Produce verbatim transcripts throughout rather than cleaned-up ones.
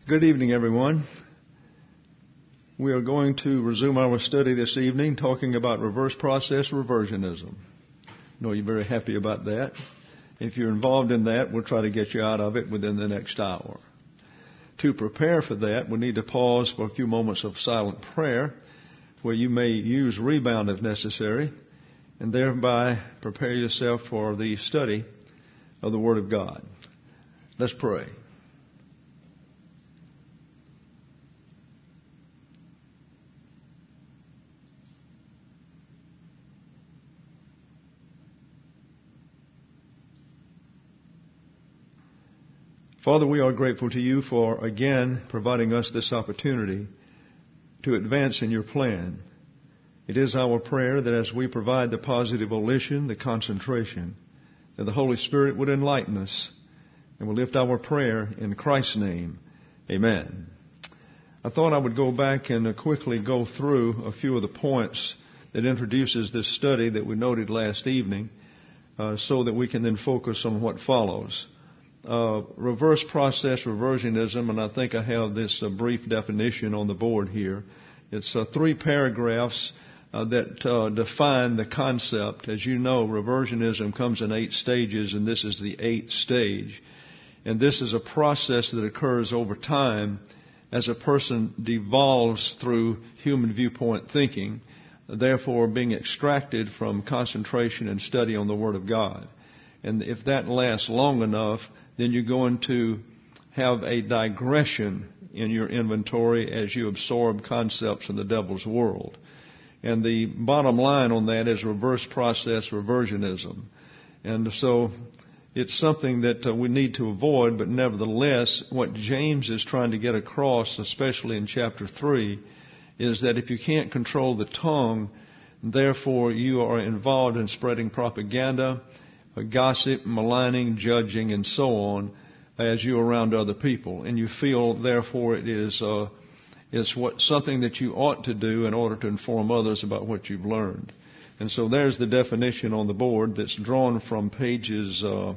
Good evening, everyone. We are going to resume our study this evening talking about reverse process reversionism. I know you're very happy about that. If you're involved in that, we'll try to get you out of it within the next hour. To prepare for that, we need to pause for a few moments of silent prayer where you may use rebound if necessary and thereby prepare yourself for the study of the Word of God. Let's pray. Father, we are grateful to you for again providing us this opportunity to advance in your plan. It is our prayer that as we provide the positive volition, the concentration, that the Holy Spirit would enlighten us, and we'll lift our prayer in Christ's name. Amen. I thought I would go back and quickly go through a few of the points that introduces this study that we noted last evening, uh, so that we can then focus on what follows. Uh, reverse process reversionism, and I think I have this uh, brief definition on the board here. It's uh, three paragraphs uh, that uh, define the concept. As you know, reversionism comes in eight stages, and this is the eighth stage. And this is a process that occurs over time as a person devolves through human viewpoint thinking, therefore being extracted from concentration and study on the Word of God. And if that lasts long enough, then you're going to have a digression in your inventory as you absorb concepts in the devil's world. And the bottom line on that is reverse process reversionism. And so it's something that uh, we need to avoid, but nevertheless, what James is trying to get across, especially in chapter three, is that if you can't control the tongue, therefore you are involved in spreading propaganda, gossip, maligning, judging, and so on, as you're around other people, and you feel, therefore, it is uh, is what something that you ought to do in order to inform others about what you've learned. And so there's the definition on the board that's drawn from pages uh,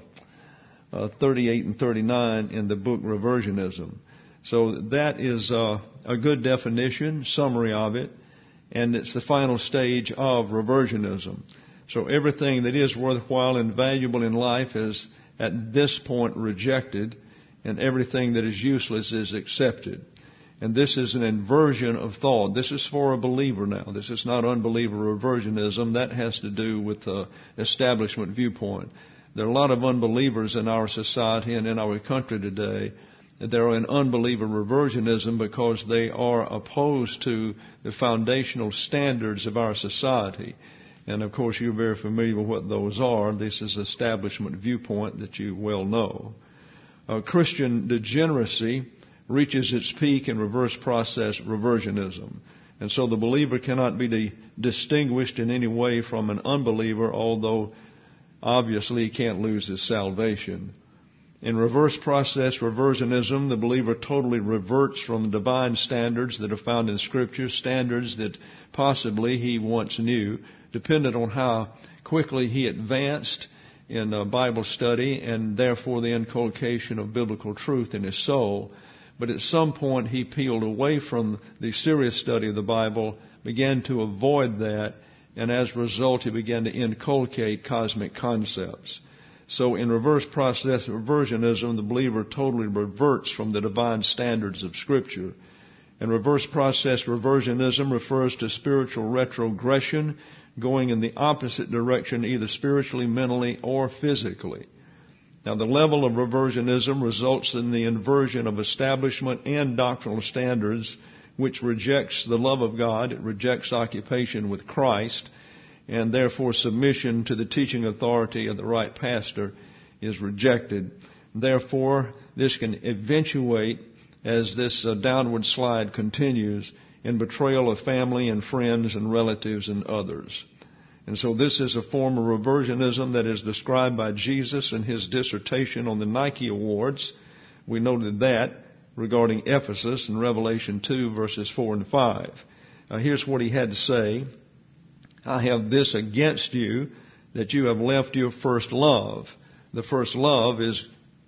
uh, thirty-eight and thirty-nine in the book Reversionism. So that is uh, a good definition, summary of it, and it's the final stage of reversionism. So everything that is worthwhile and valuable in life is at this point rejected, and everything that is useless is accepted. And this is an inversion of thought. This is for a believer now. This is not unbeliever reversionism. That has to do with the establishment viewpoint. There are a lot of unbelievers in our society and in our country today. They're in unbeliever reversionism because they are opposed to the foundational standards of our society. And, of course, you're very familiar with what those are. This is establishment viewpoint that you well know. Uh, Christian degeneracy reaches its peak in reverse process reversionism. And so the believer cannot be de- distinguished in any way from an unbeliever, although obviously he can't lose his salvation. In reverse process reversionism, the believer totally reverts from the divine standards that are found in Scripture, standards that possibly he once knew, dependent on how quickly he advanced in uh, Bible study and therefore the inculcation of biblical truth in his soul. But at some point he peeled away from the serious study of the Bible, began to avoid that, and as a result he began to inculcate cosmic concepts. So in reverse process reversionism, the believer totally reverts from the divine standards of Scripture. And reverse process reversionism refers to spiritual retrogression, going in the opposite direction, either spiritually, mentally, or physically. Now, the level of reversionism results in the inversion of establishment and doctrinal standards, which rejects the love of God. It rejects occupation with Christ, and therefore submission to the teaching authority of the right pastor is rejected. Therefore, this can eventuate, as this uh, downward slide continues, in betrayal of family and friends and relatives and others. And so this is a form of reversionism that is described by Jesus in his dissertation on the Nike Awards. We noted that regarding Ephesus in Revelation two, verses four and five. Uh, here's what he had to say. I have this against you, that you have left your first love. The first love is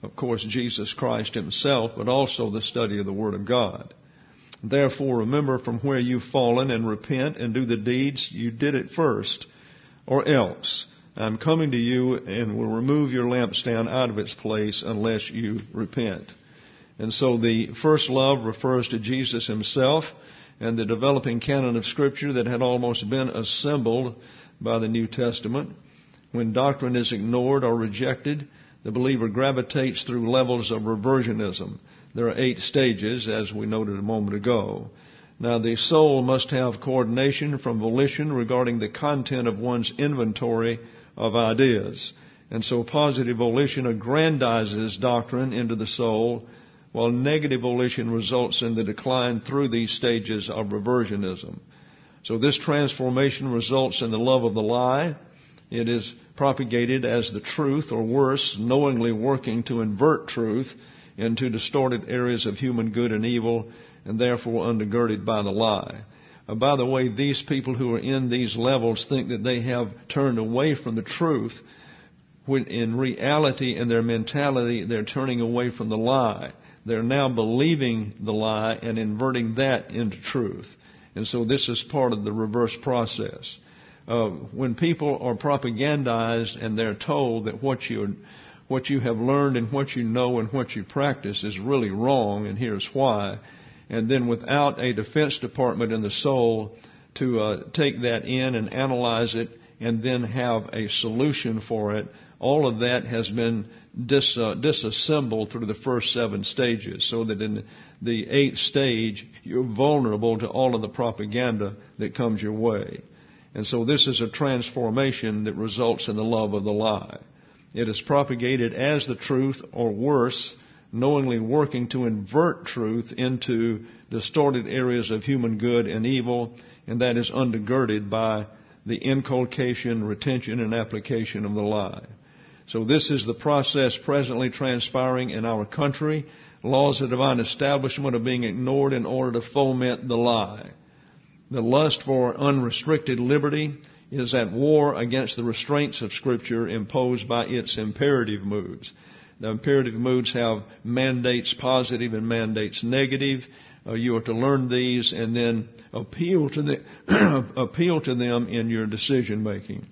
of course, Jesus Christ himself, but also the study of the Word of God. Therefore, remember from where you've fallen and repent and do the deeds you did at first, or else I'm coming to you and will remove your lampstand out of its place unless you repent. And so the first love refers to Jesus himself and the developing canon of Scripture that had almost been assembled by the New Testament. When doctrine is ignored or rejected, the believer gravitates through levels of reversionism. There are eight stages, as we noted a moment ago. Now, the soul must have coordination from volition regarding the content of one's inventory of ideas. And so positive volition aggrandizes doctrine into the soul, while negative volition results in the decline through these stages of reversionism. So this transformation results in the love of the lie. It is propagated as the truth, or worse, knowingly working to invert truth into distorted areas of human good and evil, and therefore undergirded by the lie. Uh, by the way, these people who are in these levels think that they have turned away from the truth, when in reality, in their mentality, they're turning away from the lie. They're now believing the lie and inverting that into truth. And so this is part of the reverse process. Uh, when people are propagandized and they're told that what you what you have learned and what you know and what you practice is really wrong, and here's why, and then without a defense department in the soul to uh, take that in and analyze it and then have a solution for it, all of that has been dis, uh, disassembled through the first seven stages, so that in the eighth stage, you're vulnerable to all of the propaganda that comes your way. And so this is a transformation that results in the love of the lie. It is propagated as the truth, or worse, knowingly working to invert truth into distorted areas of human good and evil, and that is undergirded by the inculcation, retention, and application of the lie. So this is the process presently transpiring in our country. Laws of divine establishment are being ignored in order to foment the lie. The lust for unrestricted liberty is at war against the restraints of Scripture imposed by its imperative moods. The imperative moods have mandates positive and mandates negative. Uh, you are to learn these and then appeal to the appeal to them in your decision making.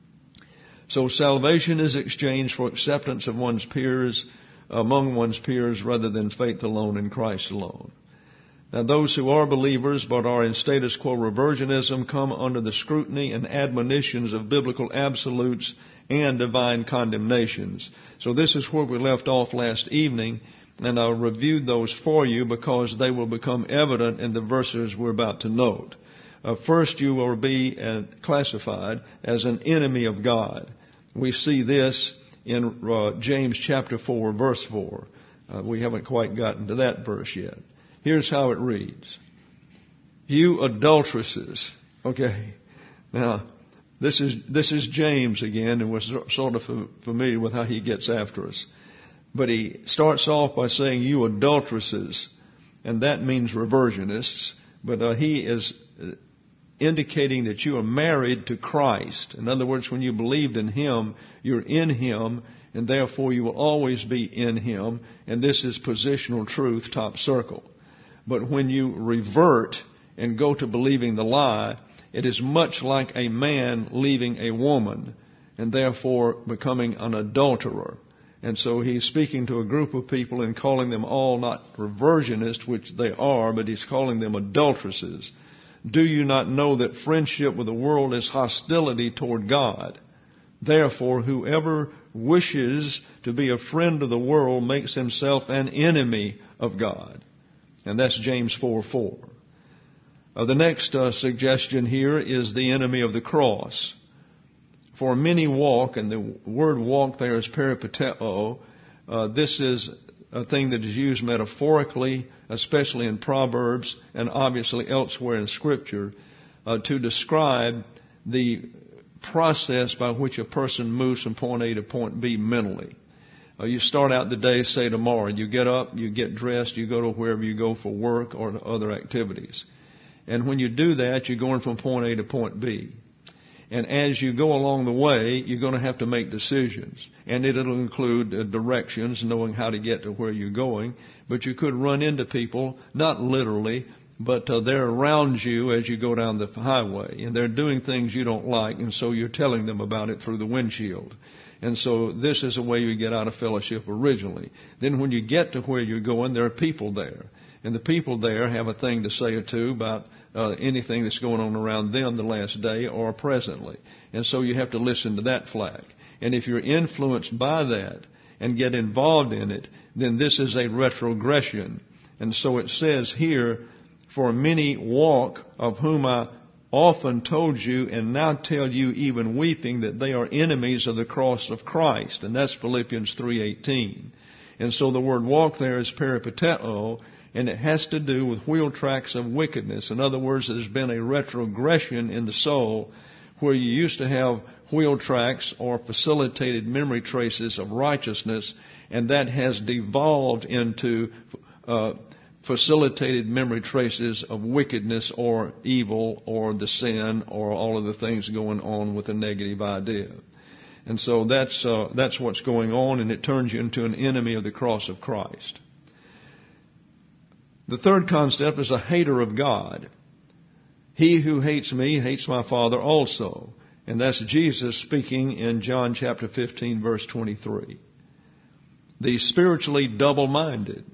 So salvation is exchanged for acceptance of one's peers, among one's peers, rather than faith alone in Christ alone. Now, those who are believers but are in status quo reversionism come under the scrutiny and admonitions of biblical absolutes and divine condemnations. So this is where we left off last evening, and I reviewed those for you because they will become evident in the verses we're about to note. Uh, first, you will be uh, classified as an enemy of God. We see this in uh, James chapter four, verse four. Uh, we haven't quite gotten to that verse yet. Here's how it reads. You adulteresses. Okay. Now, this is this is James again, and we're sort of familiar with how he gets after us. But he starts off by saying, you adulteresses, and that means reversionists. But uh, he is indicating that you are married to Christ. In other words, when you believed in Him, you're in Him, and therefore you will always be in Him. And this is positional truth, top circle. But when you revert and go to believing the lie, it is much like a man leaving a woman and therefore becoming an adulterer. And so he's speaking to a group of people and calling them all not reversionists, which they are, but he's calling them adulteresses. Do you not know that friendship with the world is hostility toward God? Therefore, whoever wishes to be a friend of the world makes himself an enemy of God. And that's James four four. Uh, the next uh, suggestion here is the enemy of the cross. For many walk, and the word walk there is peripateo. Uh, this is a thing that is used metaphorically, especially in Proverbs and obviously elsewhere in Scripture, uh, to describe the process by which a person moves from point A to point B mentally. Uh, you start out the day, say tomorrow, you get up, you get dressed, you go to wherever you go for work or other activities. And when you do that, you're going from point A to point B. And as you go along the way, you're going to have to make decisions. And it'll include uh, directions, knowing how to get to where you're going. But you could run into people, not literally, but uh, they're around you as you go down the highway. And they're doing things you don't like, and so you're telling them about it through the windshield. And so this is a way you get out of fellowship originally. Then when you get to where you're going, there are people there. And the people there have a thing to say or two about uh, anything that's going on around them the last day or presently. And so you have to listen to that flag. And if you're influenced by that and get involved in it, then this is a retrogression. And so it says here, for many walk, of whom I often told you and now tell you even weeping, that they are enemies of the cross of Christ. And that's Philippians three eighteen. And so the word walk there is peripateo, and it has to do with wheel tracks of wickedness. In other words, there's been a retrogression in the soul where you used to have wheel tracks or facilitated memory traces of righteousness, and that has devolved into uh, facilitated memory traces of wickedness or evil or the sin or all of the things going on with a negative idea. And so that's uh, that's what's going on, and it turns you into an enemy of the cross of Christ. The third concept is a hater of God. He who hates me hates my Father also. And that's Jesus speaking in John chapter fifteen, verse twenty-three. The spiritually double-minded.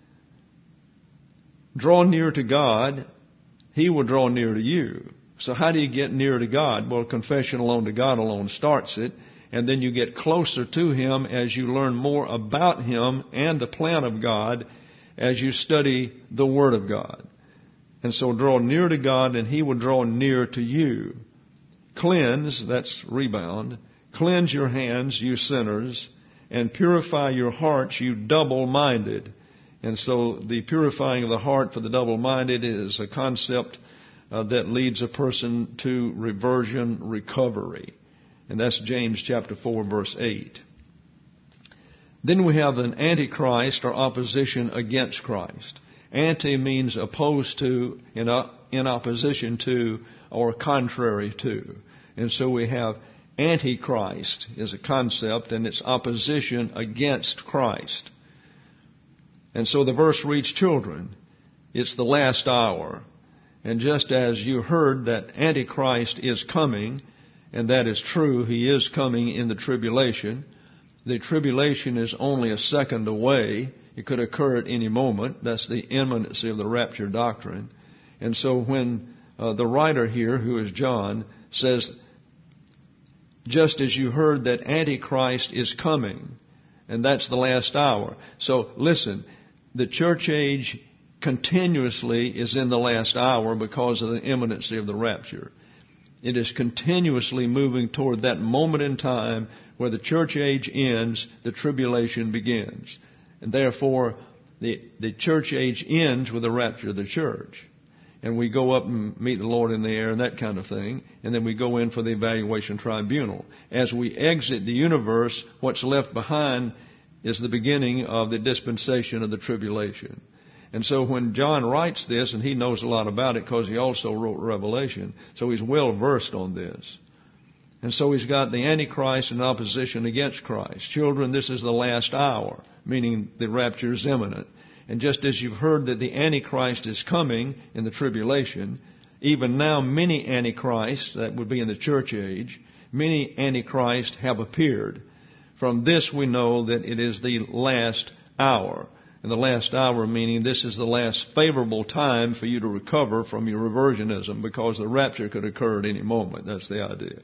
Draw near to God, He will draw near to you. So how do you get near to God? Well, confession alone to God alone starts it. And then you get closer to Him as you learn more about Him and the plan of God as you study the Word of God. And so draw near to God and He will draw near to you. Cleanse, that's rebound. Cleanse your hands, you sinners, and purify your hearts, you double-minded. And so the purifying of the heart for the double-minded is a concept uh, that leads a person to reversion recovery. And that's James chapter four, verse eight. Then we have an antichrist or opposition against Christ. Anti means opposed to, in, uh, in opposition to, or contrary to. And so we have antichrist is a concept, and it's opposition against Christ. And so the verse reads, children, it's the last hour. And just as you heard that Antichrist is coming, and that is true, he is coming in the tribulation. The tribulation is only a second away. It could occur at any moment. That's the imminency of the rapture doctrine. And so when uh, the writer here, who is John, says, just as you heard that Antichrist is coming, and that's the last hour. So listen, the church age continuously is in the last hour because of the imminency of the rapture. It is continuously moving toward that moment in time where the church age ends, the tribulation begins. And therefore, the, the church age ends with the rapture of the church. And we go up and meet the Lord in the air and that kind of thing. And then we go in for the evaluation tribunal. As we exit the universe, what's left behind is the beginning of the dispensation of the tribulation. And so when John writes this, and he knows a lot about it because he also wrote Revelation, so he's well versed on this. And so he's got the Antichrist in opposition against Christ. Children, this is the last hour, meaning the rapture is imminent. And just as you've heard that the Antichrist is coming in the tribulation, even now many Antichrists, that would be in the church age, many Antichrists have appeared. From this we know that it is the last hour. And the last hour meaning this is the last favorable time for you to recover from your reversionism, because the rapture could occur at any moment. That's the idea.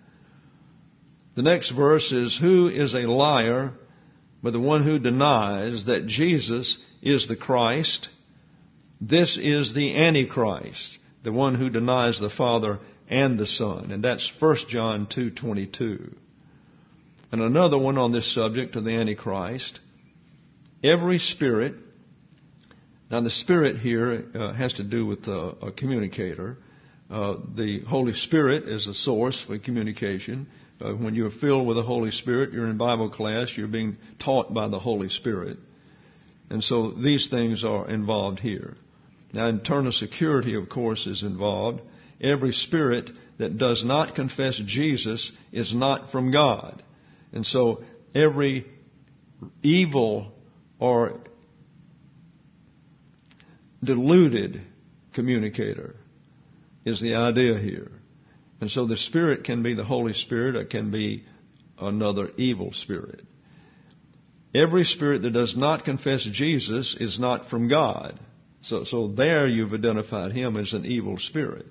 The next verse is, who is a liar but the one who denies that Jesus is the Christ? This is the Antichrist, the one who denies the Father and the Son. And that's First John two twenty-two. And another one on this subject of the Antichrist. Every spirit, now the Spirit here uh, has to do with uh, a communicator. Uh, the Holy Spirit is a source for communication. Uh, when you're filled with the Holy Spirit, you're in Bible class, you're being taught by the Holy Spirit. And so these things are involved here. Now, internal security, of course, is involved. Every spirit that does not confess Jesus is not from God. And so every evil or deluded communicator is the idea here. And so the spirit can be the Holy Spirit, or it can be another evil spirit. Every spirit that does not confess Jesus is not from God. So, so there you've identified him as an evil spirit.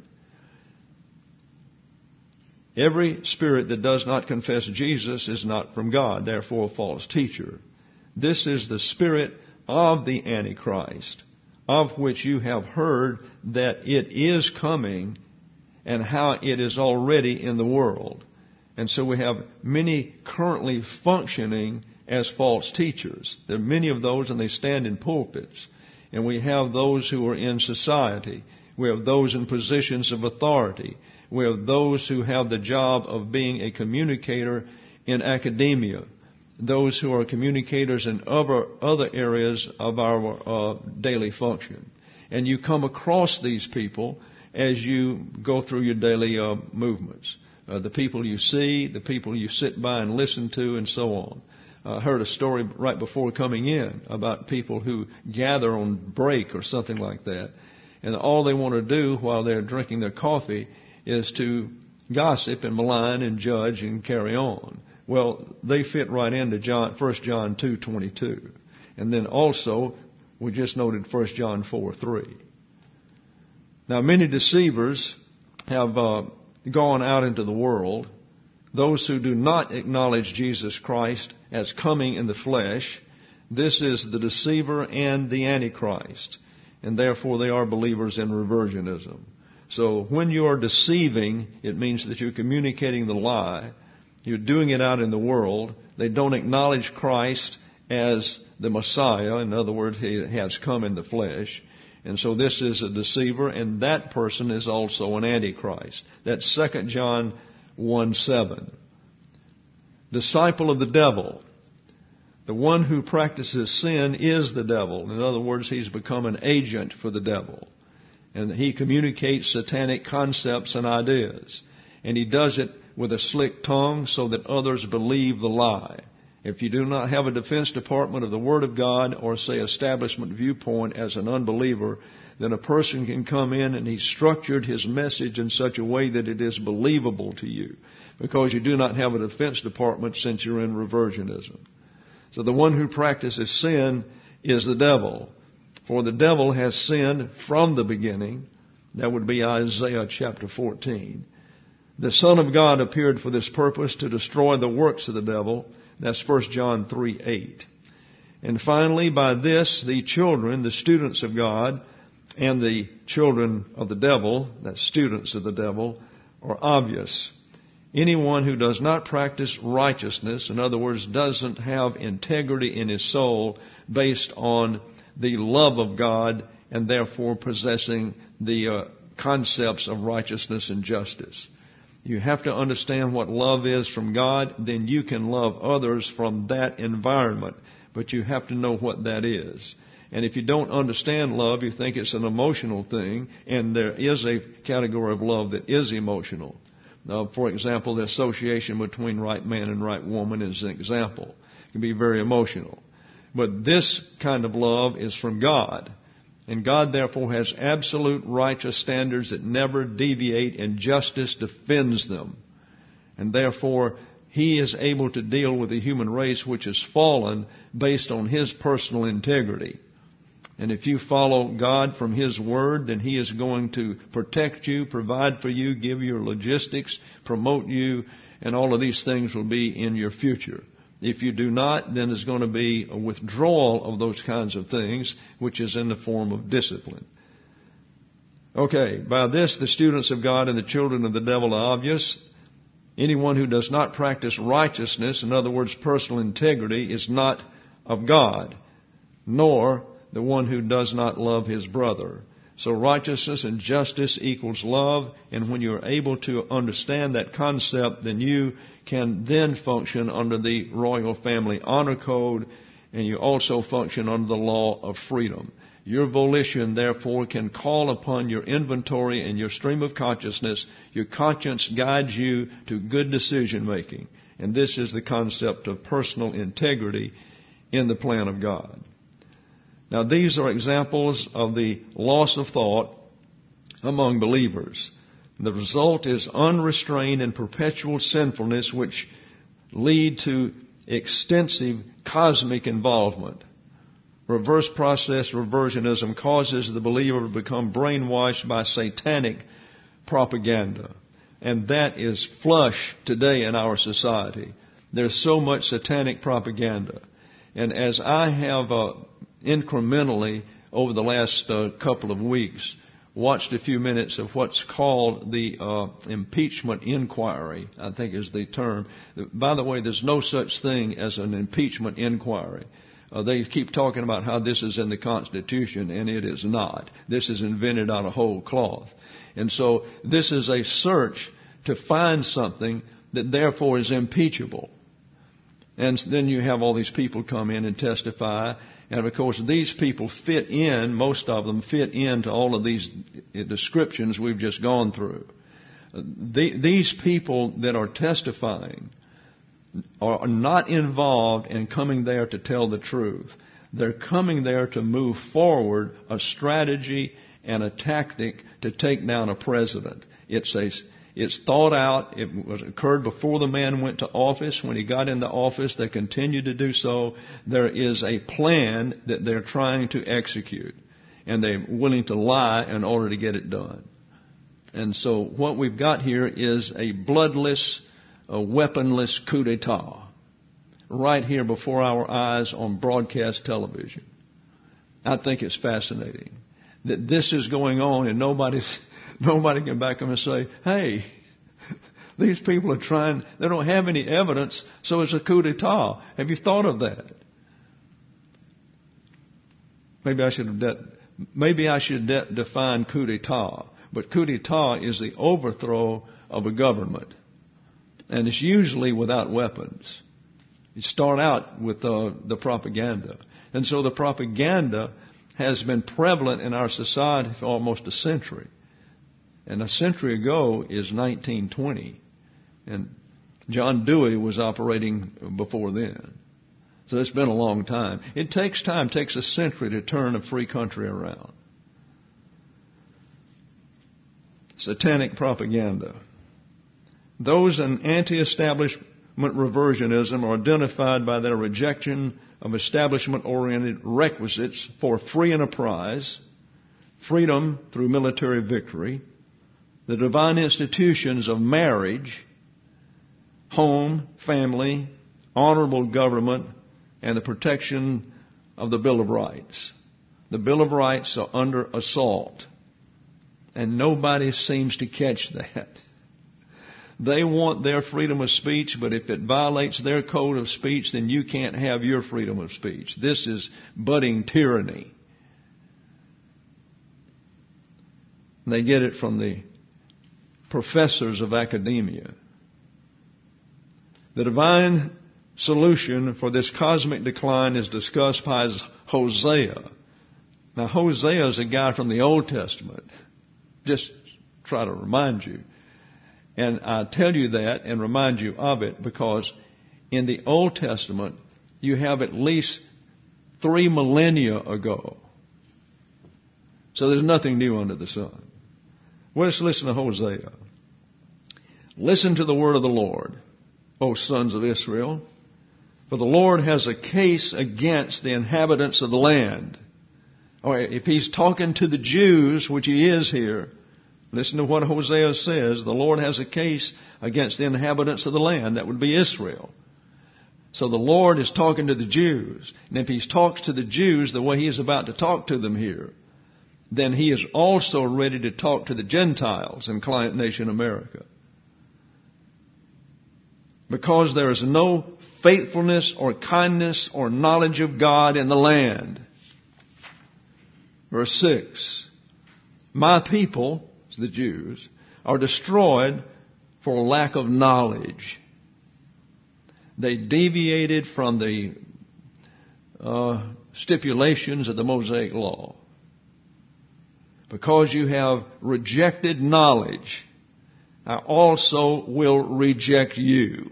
Every spirit that does not confess Jesus is not from God, therefore a false teacher. This is the spirit of the Antichrist, of which you have heard that it is coming and how it is already in the world. And so we have many currently functioning as false teachers. There are many of those, and they stand in pulpits. And we have those who are in society. We have those in positions of authority. We have those who have the job of being a communicator in academia. Those who are communicators in other, other areas of our uh, daily function. And you come across these people as you go through your daily uh, movements. Uh, the people you see, the people you sit by and listen to, and so on. I uh, heard a story right before coming in about people who gather on break or something like that. And all they want to do while they're drinking their coffee is to gossip and malign and judge and carry on. Well, they fit right into John, First John two twenty-two. And then also, we just noted First John four three. Now, many deceivers have uh, gone out into the world. Those who do not acknowledge Jesus Christ as coming in the flesh, this is the deceiver and the Antichrist. And therefore they are believers in reversionism. So when you are deceiving, it means that you're communicating the lie. You're doing it out in the world. They don't acknowledge Christ as the Messiah. In other words, he has come in the flesh. And so this is a deceiver, and that person is also an Antichrist. That's Second John one seven. Disciple of the devil. The one who practices sin is the devil. In other words, he's become an agent for the devil. And he communicates satanic concepts and ideas. And he does it with a slick tongue so that others believe the lie. If you do not have a defense department of the Word of God or, say, establishment viewpoint as an unbeliever, then a person can come in and he's structured his message in such a way that it is believable to you, because you do not have a defense department since you're in reversionism. So the one who practices sin is the devil. For the devil has sinned from the beginning. That would be Isaiah chapter fourteen. The Son of God appeared for this purpose, to destroy the works of the devil. That's First John three eight. And finally, by this, the children, the students of God, and the children of the devil, that's students of the devil, are obvious. Anyone who does not practice righteousness, in other words, doesn't have integrity in his soul based on the love of God and therefore possessing the uh, concepts of righteousness and justice. You have to understand what love is from God, then you can love others from that environment. But you have to know what that is. And if you don't understand love, you think it's an emotional thing, and there is a category of love that is emotional. Now, for example, the association between right man and right woman is an example. It can be very emotional. But this kind of love is from God. And God, therefore, has absolute righteous standards that never deviate, and justice defends them. And therefore, He is able to deal with the human race which has fallen based on His personal integrity. And if you follow God from His Word, then He is going to protect you, provide for you, give you logistics, promote you, and all of these things will be in your future. If you do not, then there's going to be a withdrawal of those kinds of things, which is in the form of discipline. Okay, by this the students of God and the children of the devil are obvious. Anyone who does not practice righteousness, in other words, personal integrity, is not of God, nor the one who does not love his brother. So righteousness and justice equals love, and when you're able to understand that concept, then you can then function under the royal family honor code, and you also function under the law of freedom. Your volition, therefore, can call upon your inventory and your stream of consciousness. Your conscience guides you to good decision making. And this is the concept of personal integrity in the plan of God. Now, these are examples of the loss of thought among believers. The result is unrestrained and perpetual sinfulness, which lead to extensive cosmic involvement. Reverse process reversionism causes the believer to become brainwashed by satanic propaganda. And that is flush today in our society. There's so much satanic propaganda. And as I have uh, incrementally over the last uh, couple of weeks watched a few minutes of what's called the uh, impeachment inquiry, I think is the term. By the way, there's no such thing as an impeachment inquiry. Uh, they keep talking about how this is in the Constitution, and it is not. This is invented out of whole cloth. And so this is a search to find something that therefore is impeachable. And then you have all these people come in and testify. And of course, these people fit in, most of them fit into all of these descriptions we've just gone through. The, these people that are testifying are not involved in coming there to tell the truth. They're coming there to move forward a strategy and a tactic to take down a president. It's a It's thought out. It was occurred before the man went to office. When he got into office, they continued to do so. There is a plan that they're trying to execute, and they're willing to lie in order to get it done. And so what we've got here is a bloodless, a weaponless coup d'etat right here before our eyes on broadcast television. I think it's fascinating that this is going on, and nobody's Nobody can back them and say, hey, these people are trying, they don't have any evidence, so it's a coup d'etat. Have you thought of that? Maybe I should have de- maybe I should de- define coup d'etat. But coup d'etat is the overthrow of a government. And it's usually without weapons. You start out with uh, the propaganda. And so the propaganda has been prevalent in our society for almost a century. And a century ago is nineteen twenty. And John Dewey was operating before then. So it's been a long time. It takes time. It takes a century to turn a free country around. Satanic propaganda. Those in anti-establishment reversionism are identified by their rejection of establishment-oriented requisites for free enterprise, freedom through military victory, the divine institutions of marriage, home, family, honorable government, and the protection of the Bill of Rights. The Bill of Rights are under assault, and nobody seems to catch that. They want their freedom of speech, but if it violates their code of speech, then you can't have your freedom of speech. This is budding tyranny. They get it from the professors of academia. The divine solution for this cosmic decline is discussed by Hosea. Now, Hosea is a guy from the Old Testament. Just try to remind you. And I tell you that and remind you of it because in the Old Testament, you have at least three millennia ago. So there's nothing new under the sun. Well, let's listen to Hosea. Listen to the word of the Lord, O sons of Israel, for the Lord has a case against the inhabitants of the land. Or if he's talking to the Jews, which he is here, listen to what Hosea says. The Lord has a case against the inhabitants of the land. That would be Israel. So the Lord is talking to the Jews. And if he talks to the Jews the way he is about to talk to them here, then he is also ready to talk to the Gentiles in Client Nation America. Because there is no faithfulness or kindness or knowledge of God in the land. Verse six. My people, the Jews, are destroyed for lack of knowledge. They deviated from the uh, stipulations of the Mosaic Law. because you have rejected knowledge, I also will reject you.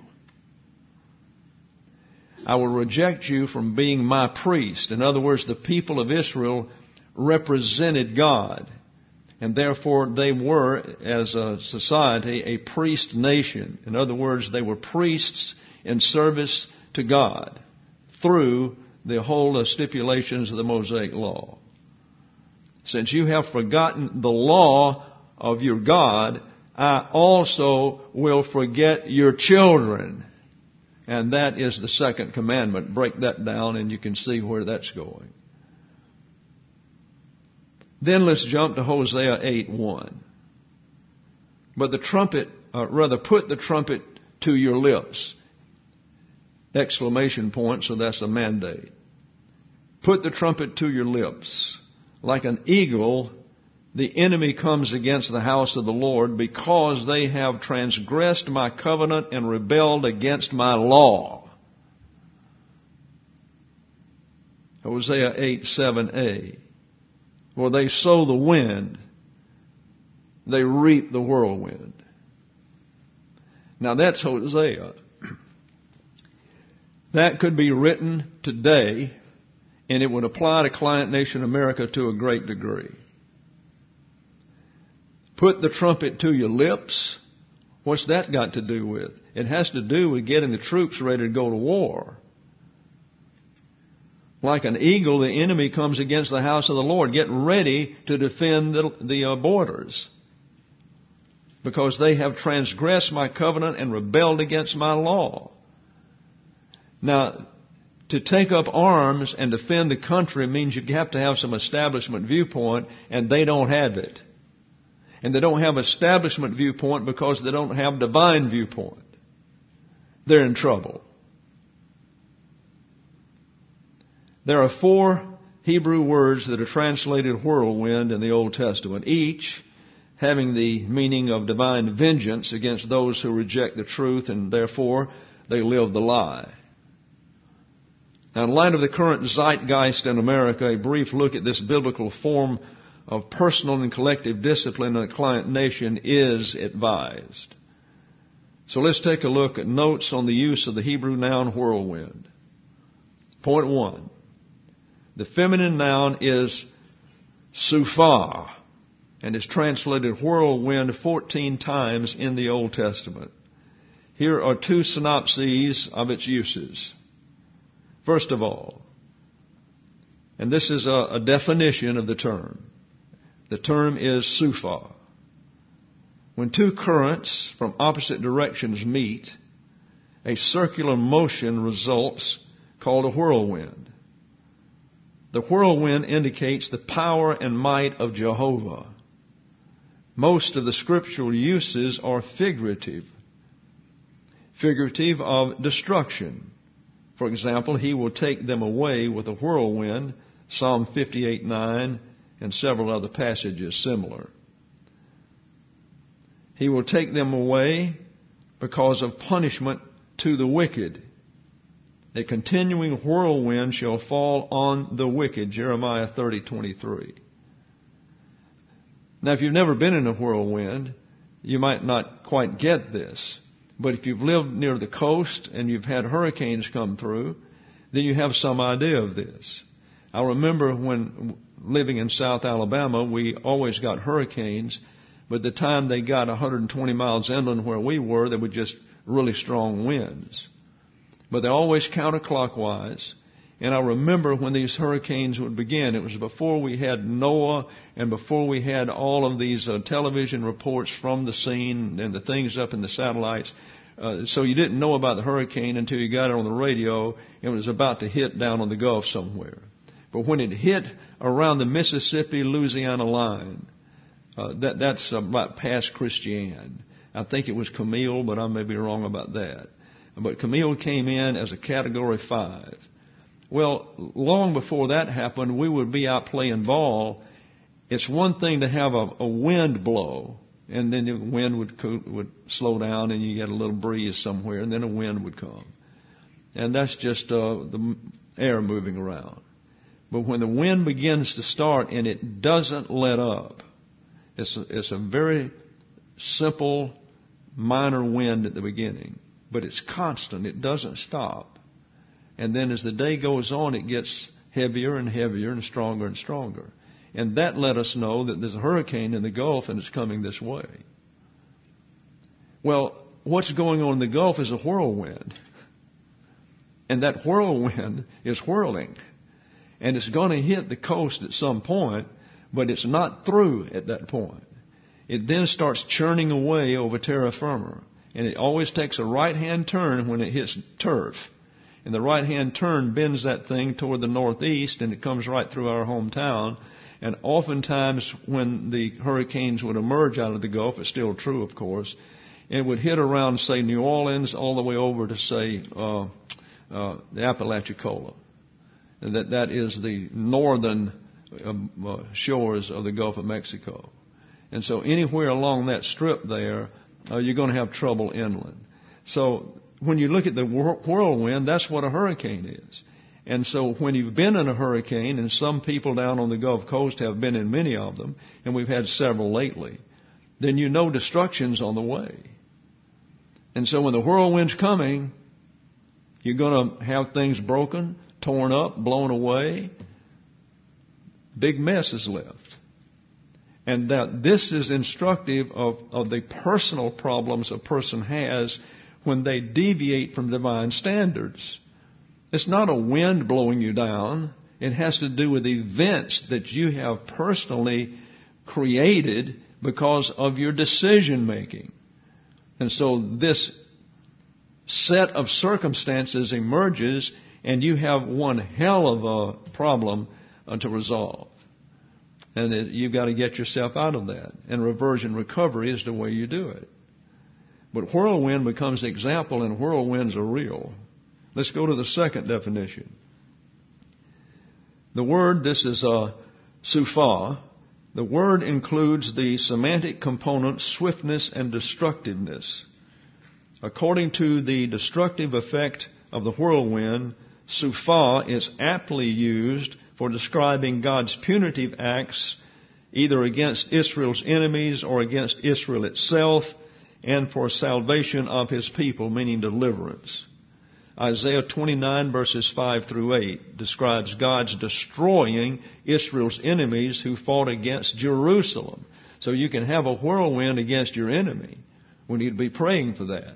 I will reject you from being my priest. In other words, the people of Israel represented God, and therefore they were, as a society, a priest nation. In other words, they were priests in service to God through the whole stipulations of the Mosaic Law. Since you have forgotten the law of your God, I also will forget your children. And that is the second commandment. Break that down and you can see where that's going. Then let's jump to Hosea eight one. But the trumpet, uh, rather put the trumpet to your lips. Exclamation point, so that's a mandate. Put the trumpet to your lips. Like an eagle, the enemy comes against the house of the Lord because they have transgressed my covenant and rebelled against my law. Hosea eight seven a. For they sow the wind, they reap the whirlwind. Now that's Hosea. That could be written today, and it would apply to Client Nation America to a great degree. Put the trumpet to your lips. What's that got to do with? It has to do with getting the troops ready to go to war. Like an eagle, the enemy comes against the house of the Lord. Get ready to defend the, the uh, borders. Because they have transgressed my covenant and rebelled against my law. Now, to take up arms and defend the country means you have to have some establishment viewpoint, and they don't have it. And they don't have establishment viewpoint because they don't have divine viewpoint. They're in trouble. There are four Hebrew words that are translated whirlwind in the Old Testament, each having the meaning of divine vengeance against those who reject the truth and therefore they live the lie. Now, in light of the current zeitgeist in America, a brief look at this biblical form of personal and collective discipline in a client nation is advised. So let's take a look at notes on the use of the Hebrew noun whirlwind. Point one. The feminine noun is sufah and is translated whirlwind fourteen times in the Old Testament. Here are two synopses of its uses. First of all, and this is a, a definition of the term. The term is sufah. When two currents from opposite directions meet, a circular motion results called a whirlwind. The whirlwind indicates the power and might of Jehovah. Most of the scriptural uses are figurative. Figurative of destruction. For example, he will take them away with a whirlwind, Psalm fifty-eight nine, and several other passages similar. He will take them away because of punishment to the wicked. A continuing whirlwind shall fall on the wicked, Jeremiah thirty twenty-three. Now, if you've never been in a whirlwind, you might not quite get this. But if you've lived near the coast and you've had hurricanes come through, then you have some idea of this. I remember when living in South Alabama, we always got hurricanes, but the time they got one hundred twenty miles inland where we were, there were just really strong winds. But they're always counterclockwise. And I remember when these hurricanes would begin, it was before we had NOAA and before we had all of these uh, television reports from the scene and the things up in the satellites. Uh, so you didn't know about the hurricane until you got it on the radio and it was about to hit down on the Gulf somewhere. But when it hit around the Mississippi-Louisiana line, uh, that, that's about past Christian. I think it was Camille, but I may be wrong about that. But Camille came in as a Category five. Well, long before that happened, we would be out playing ball. It's one thing to have a, a wind blow, and then the wind would co- would slow down, and you get a little breeze somewhere, and then a wind would come. And that's just uh, the air moving around. But when the wind begins to start and it doesn't let up, It's a, it's a very simple, minor wind at the beginning, but it's constant. It doesn't stop. And then as the day goes on, it gets heavier and heavier and stronger and stronger. And that let us know that there's a hurricane in the Gulf and it's coming this way. Well, what's going on in the Gulf is a whirlwind. And that whirlwind is whirling. And it's going to hit the coast at some point, but it's not through at that point. It then starts churning away over terra firma. And it always takes a right-hand turn when it hits turf. And the right-hand turn bends that thing toward the northeast, and it comes right through our hometown. And oftentimes when the hurricanes would emerge out of the Gulf, it's still true, of course, it would hit around, say, New Orleans all the way over to, say, uh, uh, the Apalachicola. And that, that is the northern um, uh, shores of the Gulf of Mexico. And so anywhere along that strip there, uh, you're going to have trouble inland. So when you look at the whirlwind, that's what a hurricane is. And so when you've been in a hurricane, and some people down on the Gulf Coast have been in many of them, and we've had several lately, then you know destruction's on the way. And so when the whirlwind's coming, you're going to have things broken, torn up, blown away. Big mess is left. And that this is instructive of, of the personal problems a person has when they deviate from divine standards. It's not a wind blowing you down. It has to do with events that you have personally created because of your decision making. And so this set of circumstances emerges, and you have one hell of a problem uh, to resolve. And it, you've got to get yourself out of that. And reversion recovery is the way you do it. But whirlwind becomes the example, and whirlwinds are real. Let's go to the second definition. The word, this is uh, sufa. The word includes the semantic component swiftness and destructiveness. According to the destructive effect of the whirlwind, sufa is aptly used for describing God's punitive acts either against Israel's enemies or against Israel itself, and for salvation of His people, meaning deliverance. Isaiah twenty-nine verses five through eight describes God's destroying Israel's enemies who fought against Jerusalem. So you can have a whirlwind against your enemy. We need to be praying for that.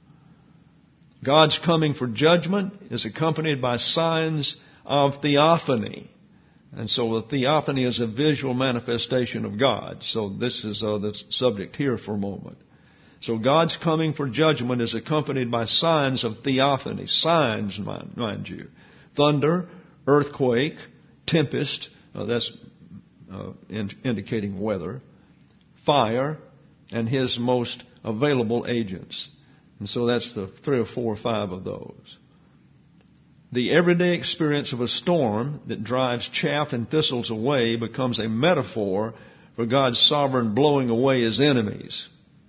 God's coming for judgment is accompanied by signs of theophany. And so the theophany is a visual manifestation of God. So this is uh, the subject here for a moment. So God's coming for judgment is accompanied by signs of theophany. Signs, mind, mind you. Thunder, earthquake, tempest, uh, that's uh, in, indicating weather, fire, and His most available agents. And so that's the three or four or five of those. The everyday experience of a storm that drives chaff and thistles away becomes a metaphor for God's sovereign blowing away His enemies.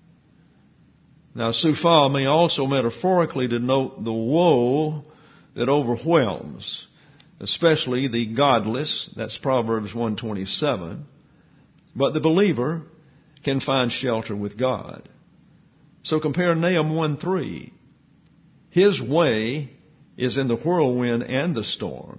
Now, sufa may also metaphorically denote the woe that overwhelms, especially the godless. That's Proverbs one twenty-seven. But the believer can find shelter with God. So compare Nahum one three. His way is in the whirlwind and the storm.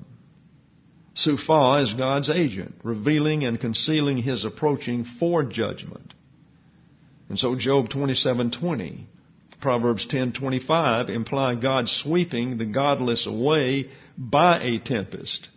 Sufa is God's agent, revealing and concealing His approaching for judgment. And so Job twenty-seven twenty, Proverbs ten twenty-five imply God sweeping the godless away by a tempest.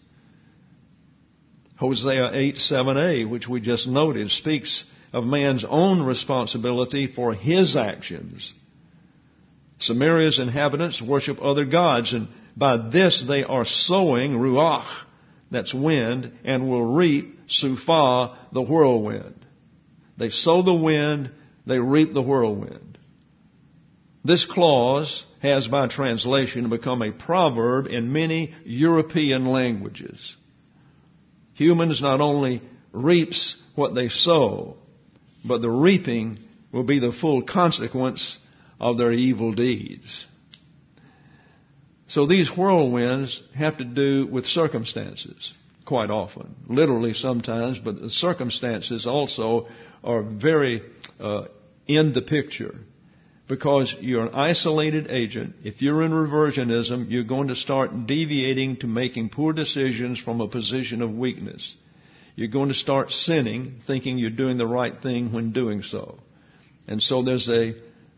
Hosea eight seven a, which we just noted, speaks of man's own responsibility for his actions. Samaria's inhabitants worship other gods, and by this they are sowing ruach, that's wind, and will reap sufa, the whirlwind. They sow the wind, they reap the whirlwind. This clause has, by translation, become a proverb in many European languages. Humans not only reaps what they sow, but the reaping will be the full consequence of their evil deeds. So these whirlwinds have to do with circumstances. Of quite often. Literally sometimes, but the circumstances also are very uh, in the picture. Because you're an isolated agent. If you're in reversionism, you're going to start deviating to making poor decisions from a position of weakness. You're going to start sinning, thinking you're doing the right thing when doing so. And so there's a,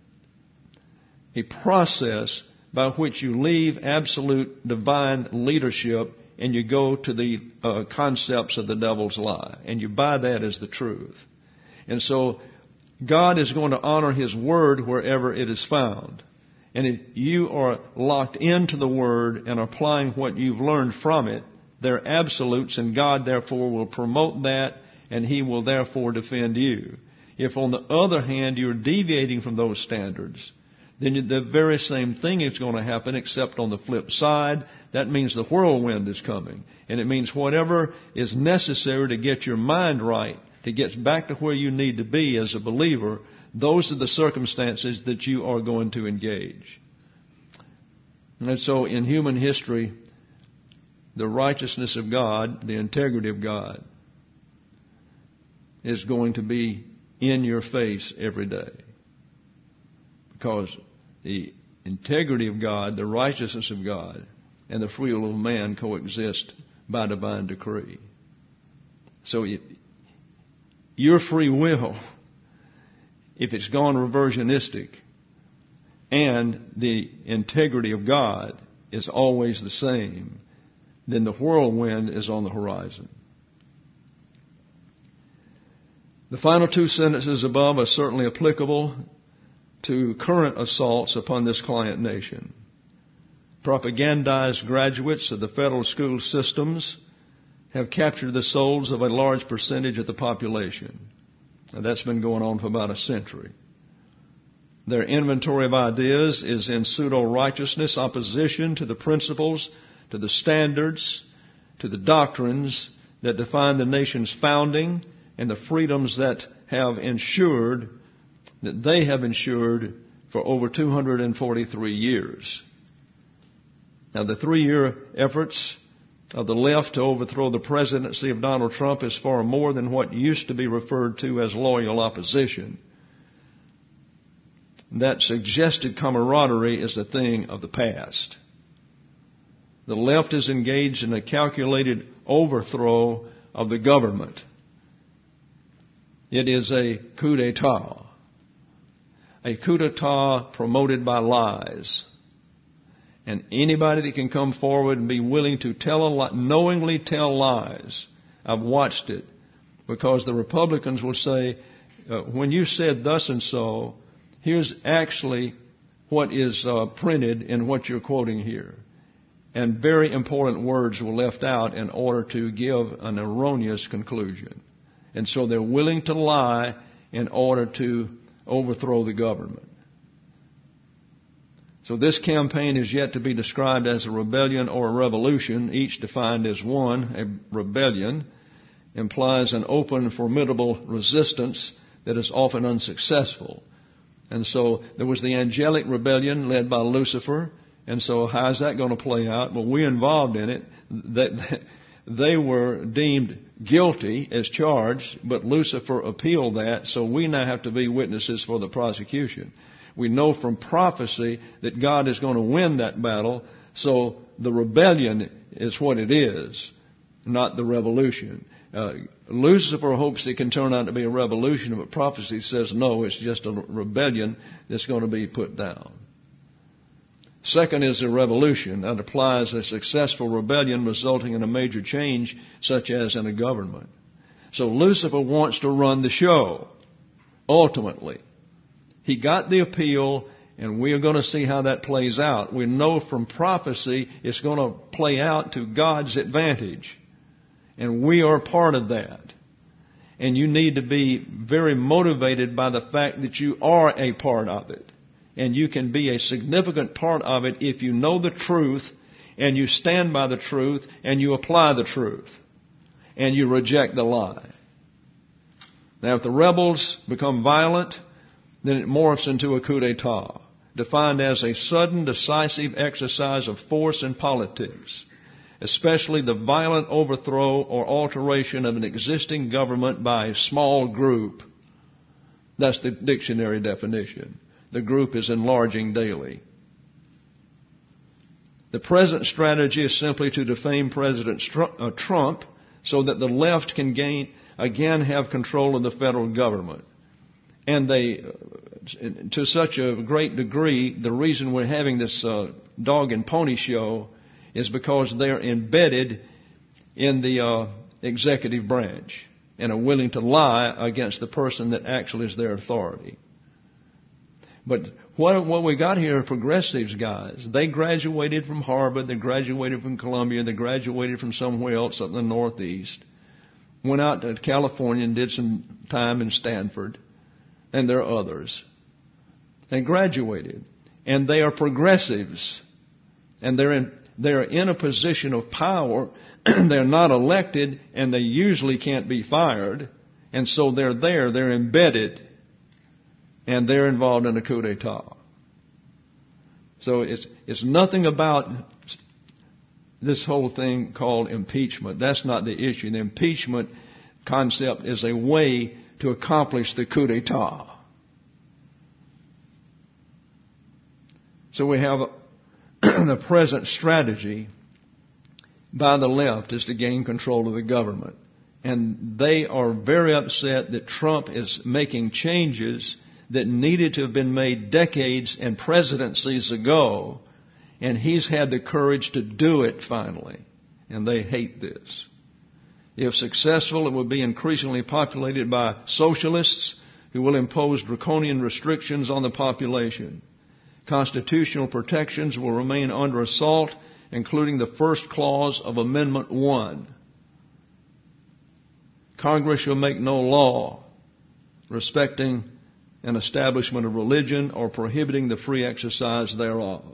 a process by which you leave absolute divine leadership and you go to the uh, concepts of the devil's lie. And you buy that as the truth. And so God is going to honor His Word wherever it is found. And if you are locked into the Word and applying what you've learned from it, they're absolutes, and God therefore will promote that, and He will therefore defend you. If on the other hand you're deviating from those standards, then the very same thing is going to happen, except on the flip side. That means the whirlwind is coming. And it means whatever is necessary to get your mind right, to get back to where you need to be as a believer, those are the circumstances that you are going to engage. And so in human history, the righteousness of God, the integrity of God, is going to be in your face every day. Because the integrity of God, the righteousness of God, and the free will of man coexist by divine decree. So it, your free will, if it's gone reversionistic, and the integrity of God is always the same, then the whirlwind is on the horizon. The final two sentences above are certainly applicable to current assaults upon this client nation. Propagandized graduates of the federal school systems have captured the souls of a large percentage of the population. And that's been going on for about a century. Their inventory of ideas is in pseudo-righteousness, opposition to the principles, to the standards, to the doctrines that define the nation's founding and the freedoms that have ensured, that they have ensured for over two hundred forty-three years. Now, the three-year efforts of the left to overthrow the presidency of Donald Trump is far more than what used to be referred to as loyal opposition. That suggested camaraderie is a thing of the past. The left is engaged in a calculated overthrow of the government. It is a coup d'etat. A coup d'etat promoted by lies. And anybody that can come forward and be willing to tell a lie, knowingly tell lies. I've watched it. Because the Republicans will say, uh, when you said thus and so, here's actually what is uh, printed in what you're quoting here. And very important words were left out in order to give an erroneous conclusion. And so they're willing to lie in order to overthrow the government. So this campaign is yet to be described as a rebellion or a revolution, each defined as one. A rebellion implies an open, formidable resistance that is often unsuccessful. And so there was the angelic rebellion led by Lucifer. And so how is that going to play out? Well, we're involved in it. They, they were deemed guilty as charged, but Lucifer appealed that, so we now have to be witnesses for the prosecution. We know from prophecy that God is going to win that battle, so the rebellion is what it is, not the revolution. Uh, Lucifer hopes it can turn out to be a revolution, but prophecy says no, it's just a rebellion that's going to be put down. Second is a revolution. That applies a successful rebellion resulting in a major change, such as in a government. So Lucifer wants to run the show, ultimately. He got the appeal, and we are going to see how that plays out. We know from prophecy it's going to play out to God's advantage. And we are part of that. And you need to be very motivated by the fact that you are a part of it. And you can be a significant part of it if you know the truth and you stand by the truth and you apply the truth and you reject the lie. Now, if the rebels become violent, then it morphs into a coup d'etat, defined as a sudden, decisive exercise of force in politics. especially the violent overthrow or alteration of an existing government by a small group. That's the dictionary definition. The group is enlarging daily. The present strategy is simply to defame President Trump so that the left can gain, again have control of the federal government. And they, to such a great degree, the reason we're having this uh, dog and pony show is because they're embedded in the uh, executive branch and are willing to lie against the person that actually is their authority. But what, what we got here are progressives, guys. They graduated from Harvard, they graduated from Columbia, they graduated from somewhere else up in the Northeast, went out to California and did some time in Stanford. And there are others. They graduated. And they are progressives. And they're in, they're in a position of power. They're not elected, and they usually can't be fired. And so they're there. They're embedded. And they're involved in a coup d'etat. So it's, it's nothing about this whole thing called impeachment. That's not the issue. The impeachment concept is a way to accomplish the coup d'etat. So we have the present strategy by the left is to gain control of the government. And they are very upset that Trump is making changes that needed to have been made decades and presidencies ago. And he's had the courage to do it finally. And they hate this. If successful, it will be increasingly populated by socialists who will impose draconian restrictions on the population. Constitutional protections will remain under assault, including the first clause of Amendment one. Congress shall make no law respecting an establishment of religion or prohibiting the free exercise thereof.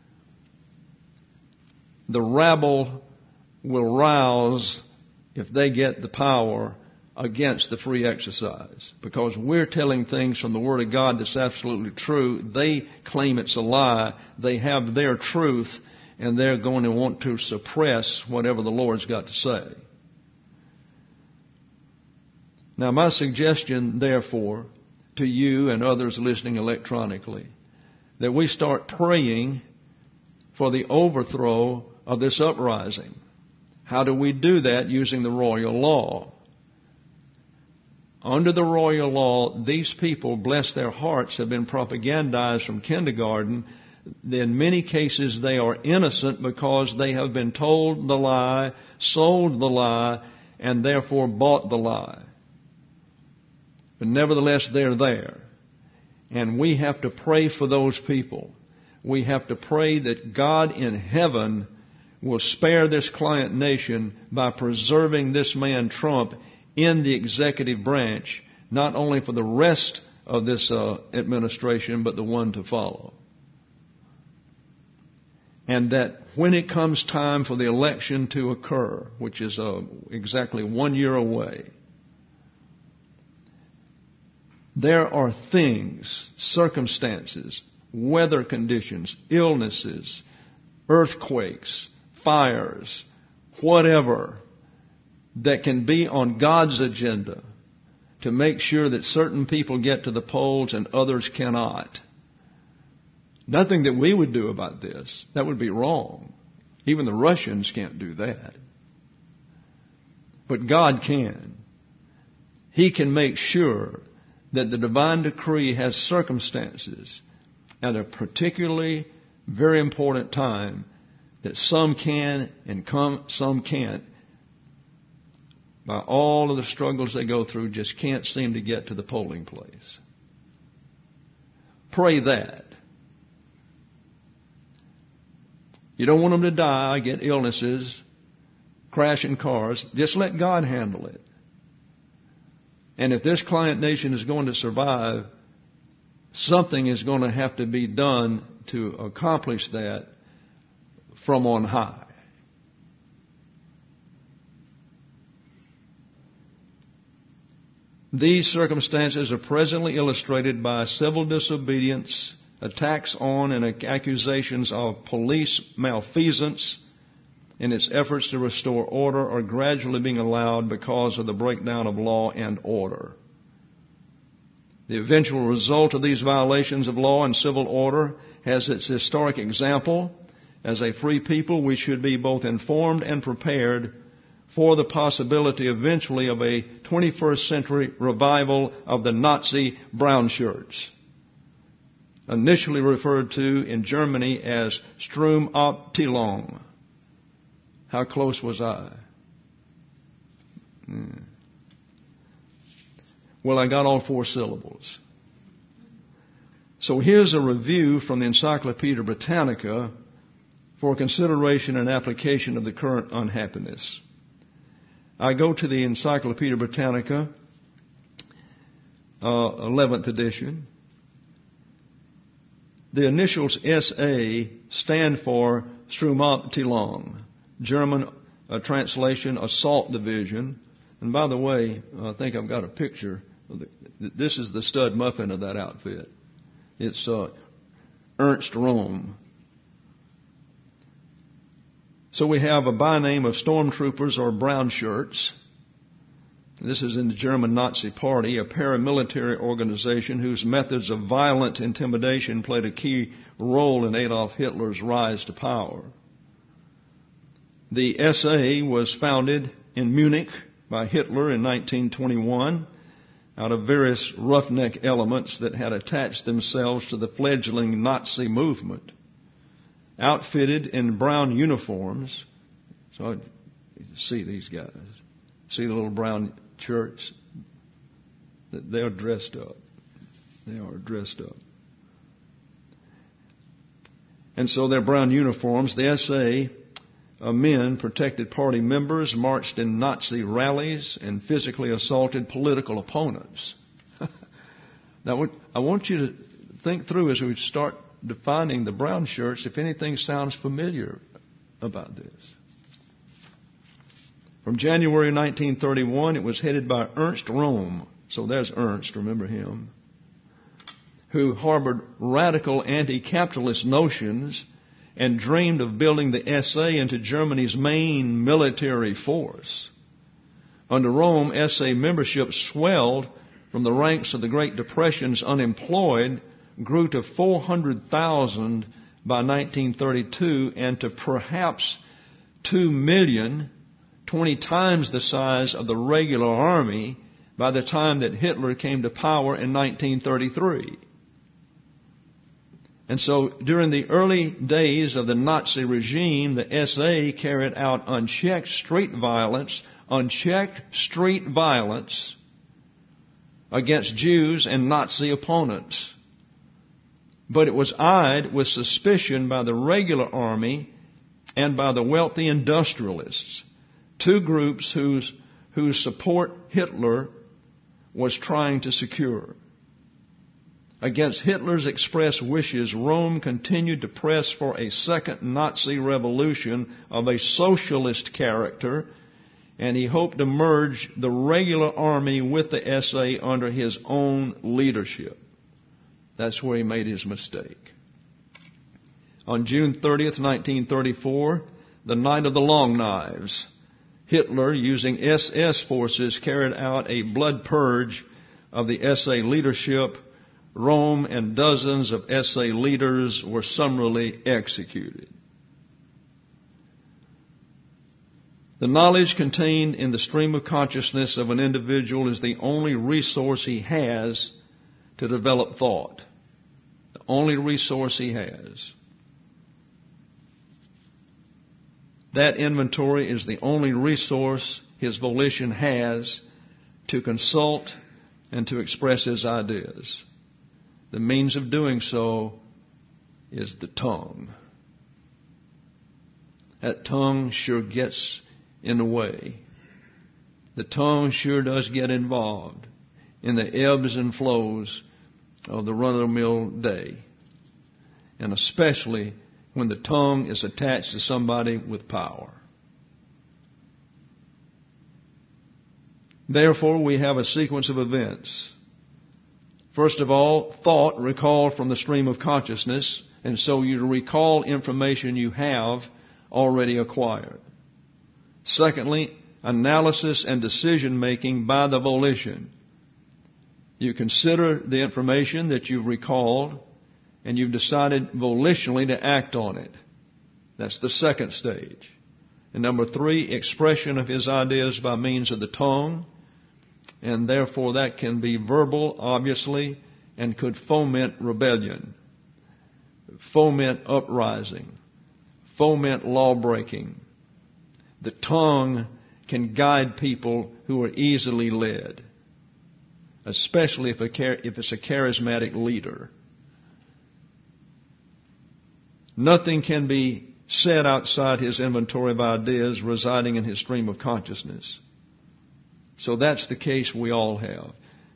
The rabble will rouse if they get the power against the free exercise. Because we're telling things from the Word of God that's absolutely true. They claim it's a lie. They have their truth, and they're going to want to suppress whatever the Lord's got to say. Now, my suggestion, therefore, to you and others listening electronically, that we start praying for the overthrow of this uprising. How do we do that? Using the royal law. Under the royal law, these people, bless their hearts, have been propagandized from kindergarten. In many cases, they are innocent because they have been told the lie, sold the lie, and therefore bought the lie. But nevertheless, they're there. And we have to pray for those people. We have to pray that God in heaven will spare this client nation by preserving this man Trump in the executive branch, not only for the rest of this uh, administration, but the one to follow. And that when it comes time for the election to occur, which is uh, exactly one year away, there are things, circumstances, weather conditions, illnesses, earthquakes, fires, whatever, that can be on God's agenda to make sure that certain people get to the polls and others cannot. Nothing that we would do about this. That would be wrong. Even the Russians can't do that. But God can. He can make sure that the divine decree has circumstances at a particularly very important time that some can and come, some can't. By all of the struggles they go through, just can't seem to get to the polling place. Pray that. You don't want them to die, get illnesses, crashing cars. Just let God handle it. And if this client nation is going to survive, something is going to have to be done to accomplish that from on high. These circumstances are presently illustrated by civil disobedience, attacks on and accusations of police malfeasance, and its efforts to restore order are gradually being allowed because of the breakdown of law and order. The eventual result of these violations of law and civil order has its historic example. As a free people, we should be both informed and prepared for the possibility eventually of a twenty-first century revival of the Nazi brown shirts, initially referred to in Germany as Sturmabteilung. How close was I? Hmm. Well, I got all four syllables. So here's a review from the Encyclopedia Britannica for consideration and application of the current unhappiness. I go to the Encyclopedia Britannica, uh, eleventh edition. The initials S A stand for Sturmabteilung, German uh, translation, Assault Division. And by the way, I think I've got a picture. Of the, this is the stud muffin of that outfit. It's uh, Ernst Röhm. So we have a byname of stormtroopers or brown shirts. This is in the German Nazi Party, a paramilitary organization whose methods of violent intimidation played a key role in Adolf Hitler's rise to power. The S A was founded in Munich by Hitler in nineteen twenty-one out of various roughneck elements that had attached themselves to the fledgling Nazi movement. Outfitted in brown uniforms, so you see these guys, see the little brown shirts, they are dressed up. They are dressed up. And so their brown uniforms, the S A uh, men protected party members, marched in Nazi rallies, and physically assaulted political opponents. Now, I want you to think through as we start defining the brown shirts, if anything sounds familiar about this. From January nineteen thirty-one, it was headed by Ernst Röhm. So there's Ernst, remember him, who harbored radical anti-capitalist notions and dreamed of building the S A into Germany's main military force. Under Röhm, S A membership swelled from the ranks of the Great Depression's unemployed, grew to four hundred thousand by nineteen thirty-two and to perhaps two million, twenty times the size of the regular army by the time that Hitler came to power in nineteen thirty-three. And so during the early days of the Nazi regime, the S A carried out unchecked street violence, unchecked street violence against Jews and Nazi opponents. But it was eyed with suspicion by the regular army and by the wealthy industrialists, two groups whose, whose support Hitler was trying to secure. Against Hitler's expressed wishes, Röhm continued to press for a second Nazi revolution of a socialist character, and he hoped to merge the regular army with the S A under his own leadership. That's where he made his mistake. On June thirtieth, nineteen thirty-four, the night of the Long Knives, Hitler, using S S forces, carried out a blood purge of the S A leadership. Röhm and dozens of S A leaders were summarily executed. The knowledge contained in the stream of consciousness of an individual is the only resource he has to develop thought. The only resource he has. That inventory is the only resource his volition has to consult and to express his ideas. The means of doing so is the tongue. That tongue sure gets in the way. The tongue sure does get involved in the ebbs and flows of the run-of-the-mill day. And especially when the tongue is attached to somebody with power. Therefore, we have a sequence of events. First of all, thought recalled from the stream of consciousness, and so you recall information you have already acquired. Secondly, analysis and decision making by the volition. You consider the information that you've recalled and you've decided volitionally to act on it. That's the second stage. And number three, expression of his ideas by means of the tongue. And therefore that can be verbal, obviously, and could foment rebellion, foment uprising, foment law-breaking. The tongue can guide people who are easily led, especially if, a, if it's a charismatic leader. Nothing can be said outside his inventory of ideas residing in his stream of consciousness. So that's the case we all have.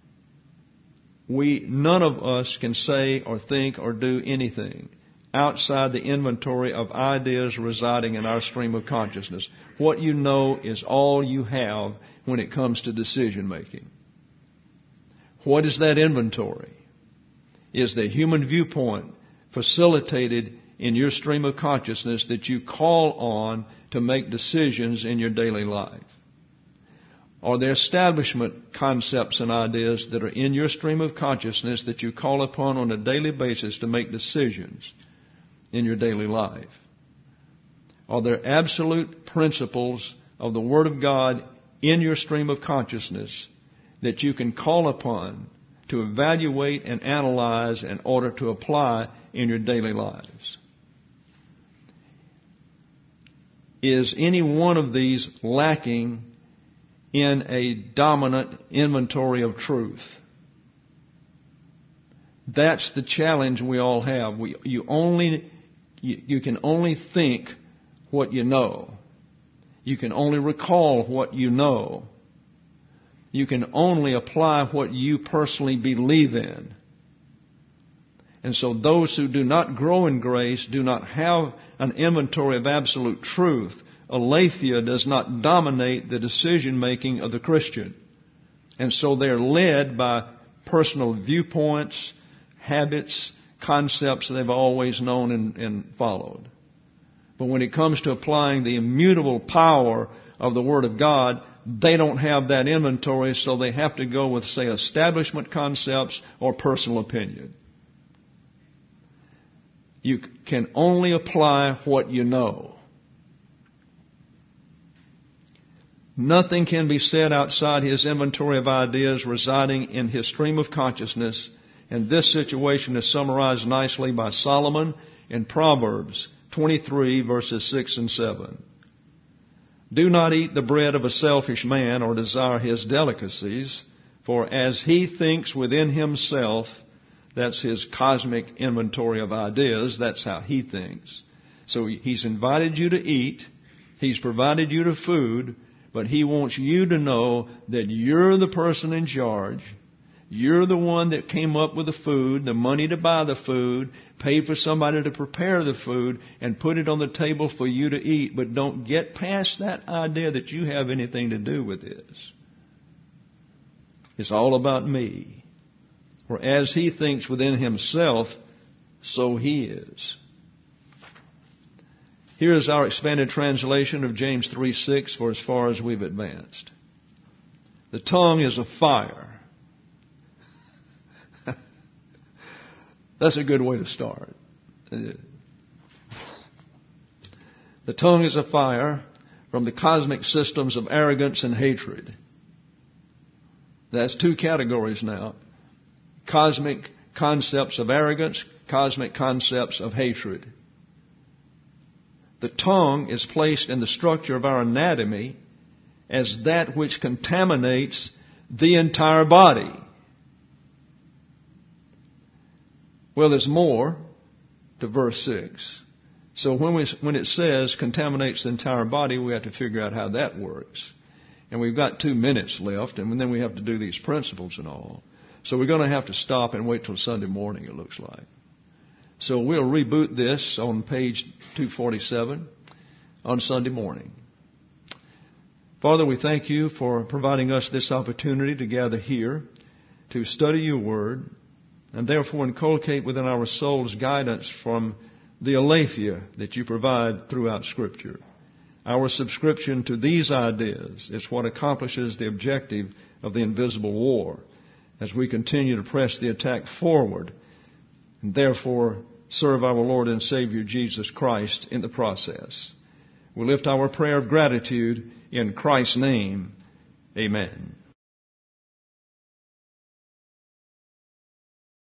We, none of us can say or think or do anything outside the inventory of ideas residing in our stream of consciousness. What you know is all you have when it comes to decision making. What is that inventory? Is the human viewpoint facilitated in your stream of consciousness that you call on to make decisions in your daily life? Are there establishment concepts and ideas that are in your stream of consciousness that you call upon on a daily basis to make decisions in your daily life? Are there absolute principles of the Word of God in your stream of consciousness that you can call upon to evaluate and analyze in order to apply in your daily lives? Is any one of these lacking in a dominant inventory of truth? That's the challenge we all have. We, you only, you, you can only think what you know. You can only recall what you know. You can only apply what you personally believe in. And so those who do not grow in grace do not have an inventory of absolute truth. Aletheia does not dominate the decision making of the Christian. And so they're led by personal viewpoints, habits, concepts they've always known and, and followed. But when it comes to applying the immutable power of the Word of God, they don't have that inventory, so they have to go with, say, establishment concepts or personal opinion. You can only apply what you know. Nothing can be said outside his inventory of ideas residing in his stream of consciousness, and this situation is summarized nicely by Solomon in Proverbs twenty-three, verses six and seven. Do not eat the bread of a selfish man or desire his delicacies, for as he thinks within himself, that's his cosmic inventory of ideas, that's how he thinks. So he's invited you to eat, he's provided you the food, but he wants you to know that you're the person in charge. You're the one that came up with the food, the money to buy the food, paid for somebody to prepare the food, and put it on the table for you to eat. But don't get past that idea that you have anything to do with this. It's all about me. For as he thinks within himself, so he is. Here is our expanded translation of James three six for as far as we've advanced. The tongue is a fire. That's a good way to start. The tongue is a fire from the cosmic systems of arrogance and hatred. That's two categories now. Cosmic concepts of arrogance, cosmic concepts of hatred. The tongue is placed in the structure of our anatomy as that which contaminates the entire body. Well, there's more to verse six. So when we, when it says contaminates the entire body, we have to figure out how that works. And we've got two minutes left, and then we have to do these principles and all. So we're going to have to stop and wait till Sunday morning, it looks like. So we'll reboot this on page two forty-seven on Sunday morning. Father, we thank you for providing us this opportunity to gather here to study your word and therefore inculcate within our souls guidance from the aletheia that you provide throughout Scripture. Our subscription to these ideas is what accomplishes the objective of the invisible war as we continue to press the attack forward and therefore serve our Lord and Savior Jesus Christ in the process. We lift our prayer of gratitude in Christ's name. Amen.